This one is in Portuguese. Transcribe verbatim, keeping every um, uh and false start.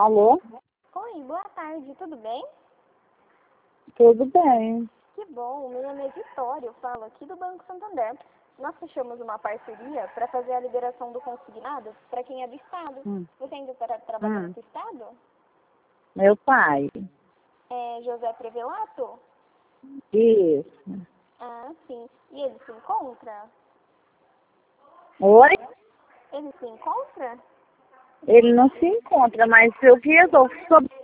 Alô? Oi, boa tarde, tudo bem? Tudo bem. Que bom, meu nome é Vitória, eu falo aqui do Banco Santander. Nós fechamos uma parceria para fazer a liberação do consignado para quem é do Estado. Hum. Você ainda está trabalhando Hum. no Estado? Meu pai. É José Prevelato? Isso. Ah, sim. E ele se encontra? Oi? Ele se encontra? Ele não se encontra, mas eu que resolvo sobre